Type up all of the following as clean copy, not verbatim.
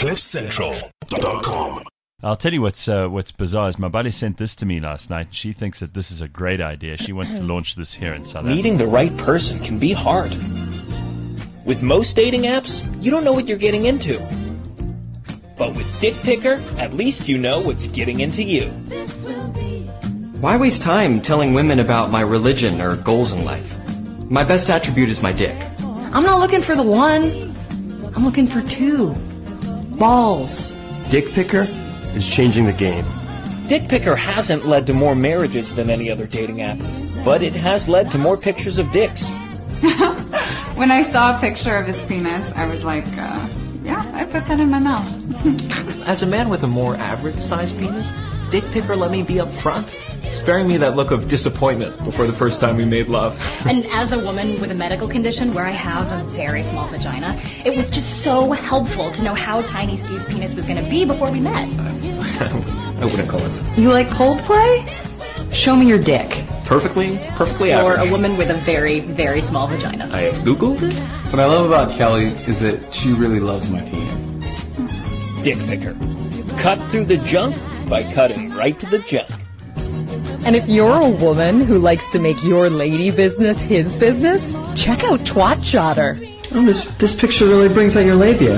CliffCentral.com. I'll tell you what's bizarre is Mabali sent this to me last night. She thinks that this is a great idea. She wants to launch this here in South Africa. Meeting the right person can be hard. With most dating apps, you don't know what you're getting into. But with Dick Picker, at least you know what's getting into you. Why waste time telling women about my religion or goals in life? My best attribute is my dick. I'm not looking for the one. I'm looking for two. Balls. Dick Picker is changing the game. Dick Picker hasn't led to more marriages than any other dating app, but it has led to more pictures of dicks. When I saw a picture of his penis, I was like, yeah, I put that in my mouth. As a man with a more average-sized penis, Dick Picker let me be up front, sparing me that look of disappointment before the first time we made love. And as a woman with a medical condition where I have a very small vagina, it was just so helpful to know how tiny Steve's penis was going to be before we met. I wouldn't call it. You like Coldplay? Show me your dick. Perfectly Or average. a woman with a very, very small vagina. I Googled it. What I love about Kelly is that she really loves my penis. Dick Picker. Cut through the junk by cutting right to the junk. And if you're a woman who likes to make your lady business his business, check out Twat Shotter. Oh, this picture really brings out your labia.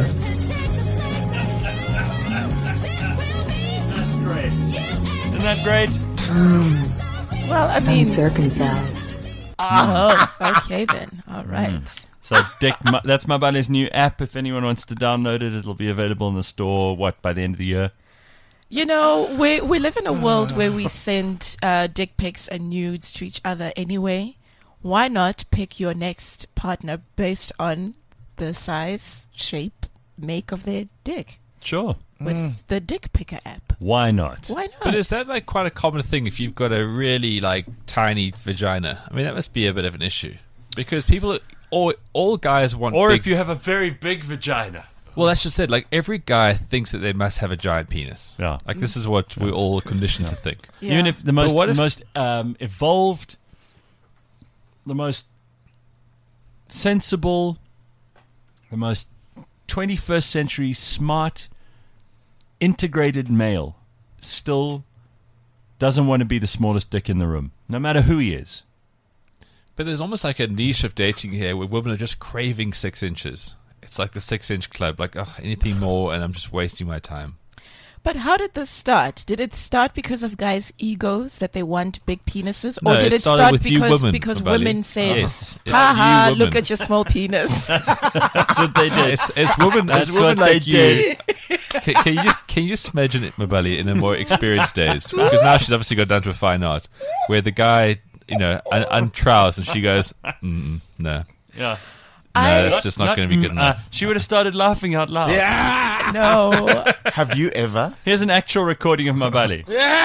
That's great. Isn't that great? Well, I mean... Uncircumcised. Oh, okay then. All right. So, that's Mabali's new app. If anyone wants to download it, it'll be available in the store, by the end of the year? You know, we live in a world where we send dick pics and nudes to each other anyway. Why not pick your next partner based on the size, shape, make of their dick? Sure. With the Dick Picker app. Why not? Why not? But is that like quite a common thing if you've got a really like tiny vagina? I mean, that must be a bit of an issue. Because people, all guys want Or big, if you have a very big vagina. well, that's just it. Like, every guy thinks that they must have a giant penis. Yeah. Like, this is what we're all conditioned to think. Yeah. Even if the most evolved, the most sensible, the most 21st century smart, integrated male still doesn't want to be the smallest dick in the room, no matter who he is. But there's almost like a niche of dating here where women are just craving 6 inches. It's like the 6-inch club. Like, oh, anything more and I'm just wasting my time. But how did this start? Did it start because of guys' egos that they want big penises? No, Or did it it started start with you women, because Mabali. women said, Yes, it's ha you ha, women. look at your small penis? That's what they did. It's women, That's it's women what like they you. Can you just imagine it, Mabali, in a more experienced days? Because now she's obviously got down to a fine art, where the guy, untrowels and she goes, no. Yeah. No, that's just not going to be good enough. She would have started laughing out loud. Yeah. No. Have you ever? Here's an actual recording of Mabali.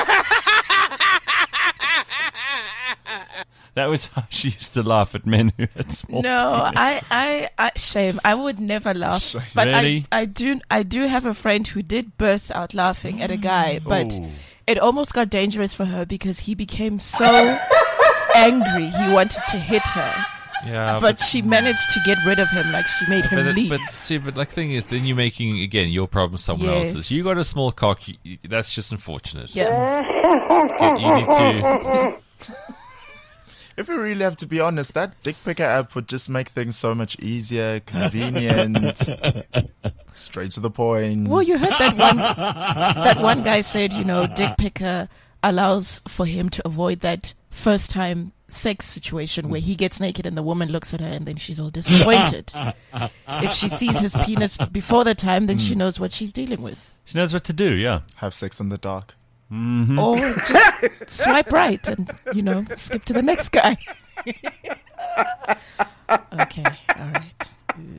That was how she used to laugh at men who had small No, penis. I shame. I would never laugh. Shame. But Really? I do have a friend who did burst out laughing at a guy, but Ooh. it almost got dangerous for her because he became so angry he wanted to hit her. Yeah, But she managed to get rid of him, like she made him leave. But the thing is, then you're making, again, your problem someone Yes. else's. You got a small cock, that's just unfortunate. Yeah. You need to... If we really have to be honest, that Dick Picker app would just make things so much easier, convenient, straight to the point. Well, you heard that one guy said, Dick Picker allows for him to avoid that first time sex situation where he gets naked and the woman looks at her and then she's all disappointed. If she sees his penis before the time, then she knows what she's dealing with. She knows what to do, yeah. Have sex in the dark. Mm-hmm. Or just swipe right and, skip to the next guy. Okay, all right.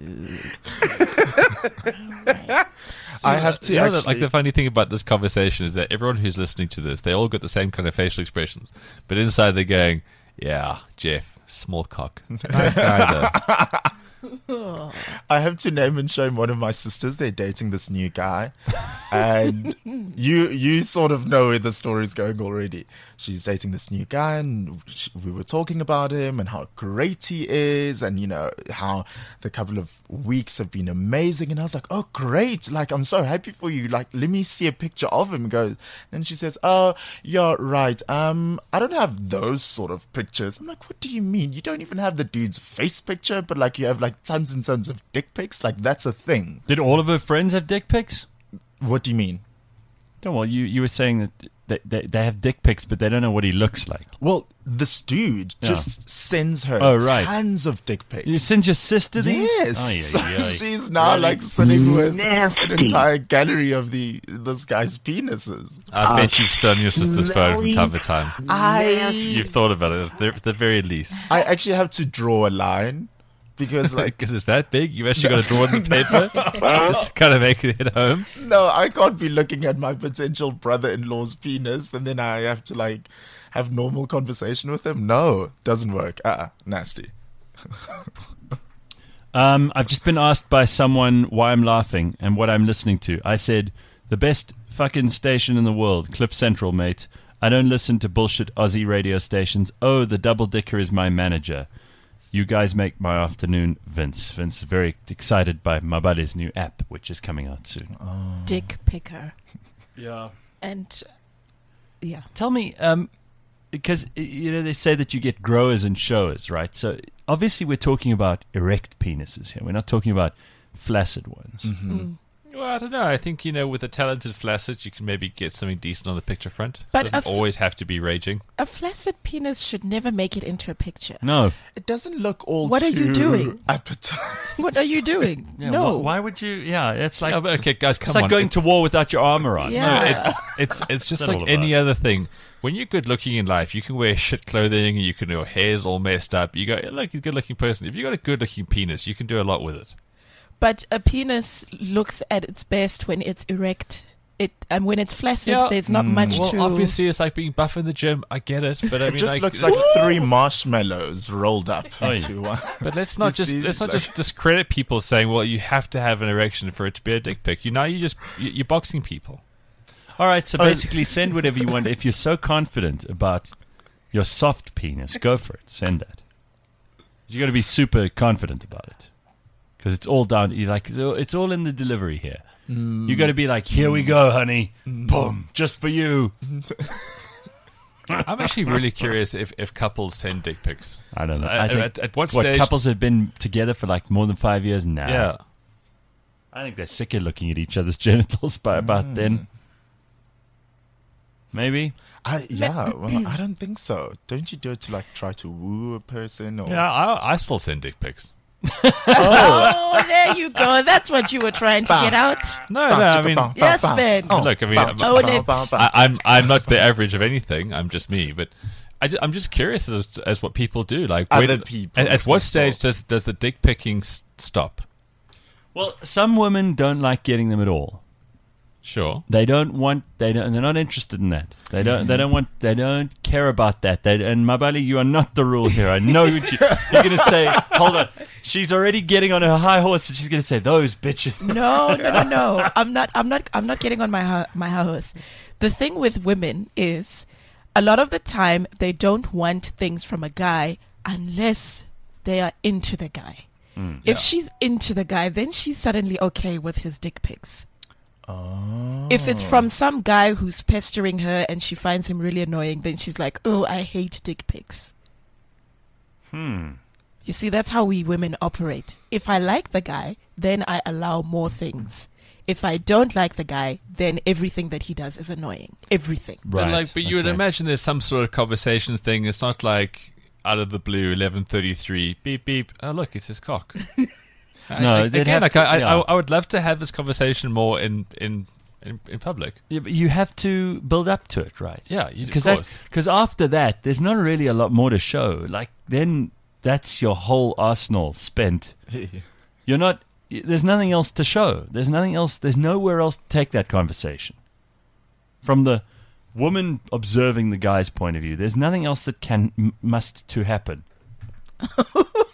I have to actually... the funny thing about this conversation is that everyone who's listening to this, they all got the same kind of facial expressions. But inside they're going, yeah, Jeff, small cock. Nice guy, though. I have to name and shame one of my sisters. They're dating this new guy, and you sort of know where the story's going already. She's dating this new guy, and we were talking about him and how great he is, and you know how the couple of weeks have been amazing. And I was like, "Oh, great! Like, I'm so happy for you. Like, let me see a picture of him." Then she says, "Oh, you're right. I don't have those sort of pictures." I'm like, "What do you mean? You don't even have the dude's face picture, but like you have like tons and tons of dick pics? Like that's a thing." Did all of her friends have dick pics? What do you mean? No, well, you were saying that they have dick pics, but they don't know what he looks like. Well, this dude just sends her tons of dick pics. He sends your sister these? Yes. So she's now like sitting with an entire gallery of this guy's penises. I bet you've stolen your sister's phone from time to time. You've thought about it at the very least. I actually have to draw a line. Because it's that big, you've actually got to draw on the paper just to kind of make it hit home. No, I can't be looking at my potential brother-in-law's penis and then I have to like have normal conversation with him. No, doesn't work. Nasty. I've just been asked by someone why I'm laughing and what I'm listening to. I said, the best fucking station in the world, Cliff Central, mate. I don't listen to bullshit Aussie radio stations. Oh, the double dicker is my manager. You guys make my afternoon, Vince. Vince is very excited by Mabale's new app, which is coming out soon. Dick picker. Yeah. And, yeah. Tell me, because, you know, they say that you get growers and showers, right? So, obviously we're talking about erect penises here. We're not talking about flaccid ones. Mm-hmm. Mm. Well, I don't know. I think, you know, with a talented flaccid, you can maybe get something decent on the picture front. But doesn't always have to be raging. A flaccid penis should never make it into a picture. No. It doesn't look all What too are you doing? appetizing. What are you doing? Yeah, no. Why would you? Yeah, it's like... No, but okay, guys, come it's like on. going to war without your armor on. Yeah. No, it's just What's that all like any about? other thing. When you're good looking in life, you can wear shit clothing, and you can your hair's all messed up. You go, look, he's a good looking person. If you got a good looking penis, you can do a lot with it. But a penis looks at its best when it's erect. And when it's flaccid, there's not much well, to... obviously, it's like being buff in the gym. I get it, but I mean, It just like, looks like 3 marshmallows rolled up into one. But let's not You see, just discredit people saying, well, you have to have an erection for it to be a dick pic. You're boxing people. All right, so basically send whatever you want. If you're so confident about your soft penis, go for it. Send that. You got to be super confident about it. Because it's all down. It's all in the delivery here. You got to be like, here we go, honey. Boom, just for you. I'm actually really curious if couples send dick pics. I don't know. I think, at what stage? Couples have been together for like more than 5 years now. Yeah. I think they're sick of looking at each other's genitals by about then. Maybe. I don't think so. Don't you do it to like try to woo a person? Or... Yeah, I still send dick pics. Oh, there you go. That's what you were trying to get out. No, I mean, yes, Ben. Look, I mean, I'm not the average of anything. I'm just me, but I'm just curious as what people do. Like, Other people. At what stage does the dick picking stop? Well, some women don't like getting them at all. Sure. They're not interested in that. They don't care about that. And Mabale, you are not the rule here. I know what you're going to say. Hold on. She's already getting on her high horse and she's going to say, those bitches. No. I'm not getting on my high horse. The thing with women is a lot of the time they don't want things from a guy unless they are into the guy. If she's into the guy, then she's suddenly okay with his dick pics. Oh. If it's from some guy who's pestering her and she finds him really annoying, then she's like, oh, I hate dick pics. You see, that's how we women operate. If I like the guy, then I allow more things. If I don't like the guy, then everything that he does is annoying. Everything. Right. But you would imagine there's some sort of conversation thing. It's not like out of the blue, 11:33, beep beep. Oh look, it's his cock. No, I would love to have this conversation more in public. Yeah, but you have to build up to it, right? Yeah, of course. Because after that, there's not really a lot more to show. Like, then that's your whole arsenal spent. You're not... There's nothing else to show. There's nothing else... There's nowhere else to take that conversation. From the woman observing the guy's point of view, there's nothing else that must to happen.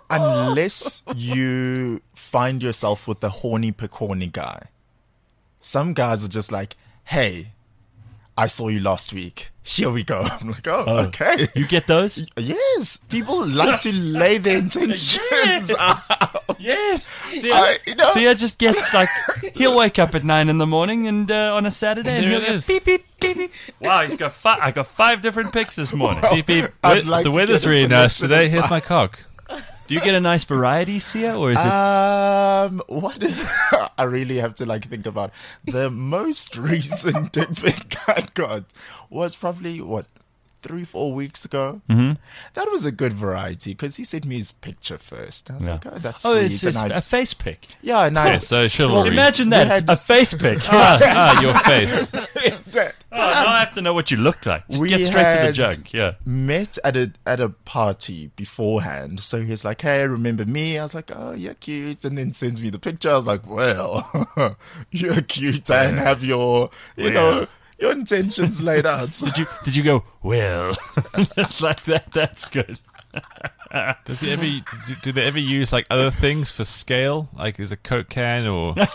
Unless you find yourself with the horny pick horny guy. Some guys are just like, hey, I saw you last week. Here we go. I'm like, okay. You get those? Yes. People like to lay their intentions out. Yes. Sia just gets like, he'll wake up at 9 a.m. and on a Saturday and he'll go beep, beep, beep, beep. Wow, he's got I got 5 different picks this morning. Beep, beep. The weather's really nice today. Here's my cock. Do you get a nice variety, Sia, or is it? What? I really have to think about the most recent dick pic I got was probably 3-4 weeks ago. Mm-hmm. That was a good variety because he sent me his picture first. I was like, that's sweet. It's a face pic. Yeah, and so chivalry. Imagine that, a face pic. Your face. Now I have to know what you look like. Just get straight to the junk. Yeah. Met at a party beforehand, so he's like, "Hey, remember me?" I was like, "Oh, you're cute," and then sends me the picture. I was like, "Well, you're cute and have your, your intentions laid out." Did you go well? Just like that. That's good. Does he ever? Do they ever use other things for scale? Like, is a Coke can or no?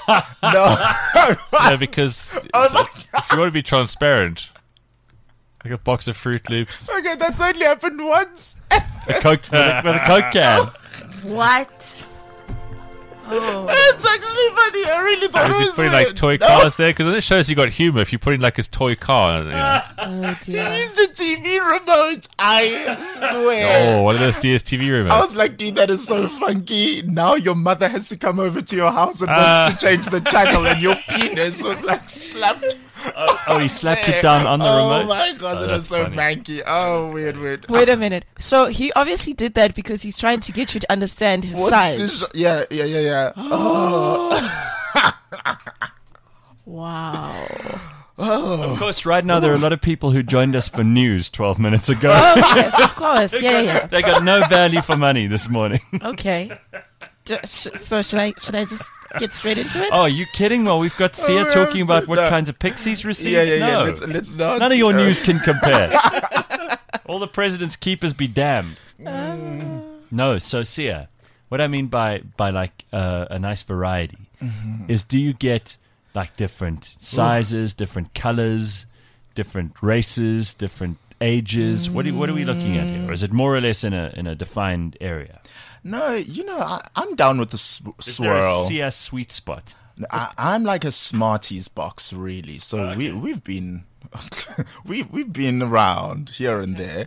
Yeah, because if you want to be transparent, like a box of Fruit Loops. Okay, that's only happened once. A Coke with a Coke can. What? Oh. It's actually funny. I really thought it was putting weird. toy cars there? Because it shows you got humor if you put in his toy car. Oh, dear. He used the TV remote. I swear. Oh, one of those DSTV remotes. I was like, dude, that is so funky. Now your mother has to come over to your house and wants to change the channel, and your penis was slapped. Oh, he slapped it down on the remote? Oh my god, it was so manky. Oh, weird. Wait a minute. So he obviously did that because he's trying to get you to understand his size. Yeah. Oh. Wow. Oh. Of course, right now there are a lot of people who joined us for news 12 minutes ago. Oh, yes, of course. Yeah. They got no value for money this morning. Okay. So should I just get straight into it? Oh, are you kidding? Well, we've got Sia talking about what kinds of pics he's received. Yeah. No. Let's not. None of your news can compare. All the president's keepers be damned. No, so Sia, what I mean by a nice variety is, do you get different sizes, different colors, different races, different ages? What are we looking at here? Or is it more or less in a defined area? No, I'm down with the swirl. Is there a CS sweet spot? I'm like a Smarties box, really. So okay. we've been we've been around here and there.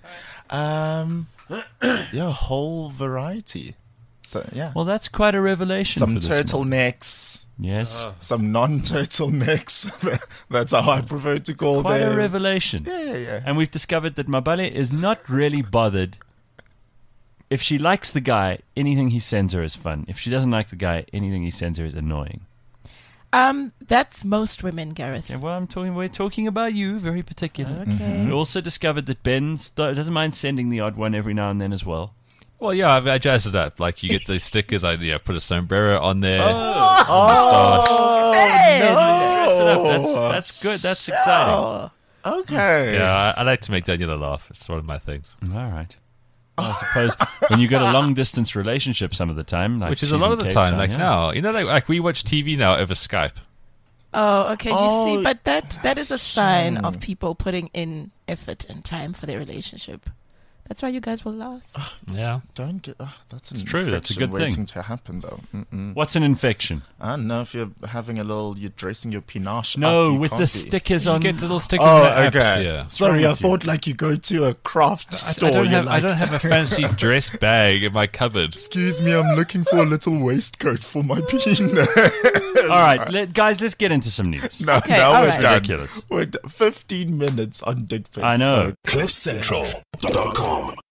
A whole variety. So yeah. Well, that's quite a revelation. Some for this turtlenecks. Yes. Some non-turtlenecks. That's how I prefer to call them. Quite a revelation. Yeah. And we've discovered that Mabale is not really bothered. If she likes the guy, anything he sends her is fun. If she doesn't like the guy, anything he sends her is annoying. That's most women, Gareth. Yeah, well, we're talking about you, very particular. Okay. We also discovered that Ben doesn't mind sending the odd one every now and then as well. Well, yeah, I jazz it up. You get these stickers. I put a sombrero on there. Oh, hey, dress it up. That's good. That's exciting. Oh. Okay. Yeah, I like to make Daniela laugh. It's one of my things. All right. Well, I suppose when you got a long distance relationship, some of the time, which is a lot of the time, now, we watch TV now over Skype. Oh, okay. You see, but that is a sign of people putting in effort and time for their relationship. That's why you guys will last. Yeah. Don't get... that's an true. That's a good waiting thing. to happen, though. Mm-mm. What's an infection? I don't know if you're having you're dressing your pinache No, up, with the stickers on. You get little stickers Oh, on the okay. apps, yeah. Sorry, I thought you go to a craft store. I don't have a fancy dress bag in my cupboard. Excuse me, I'm looking for a little waistcoat for my penis. All right, guys, let's get into some news. No, we're done. Ridiculous. We're 15 minutes on dick pics. I know. CliffCentral.com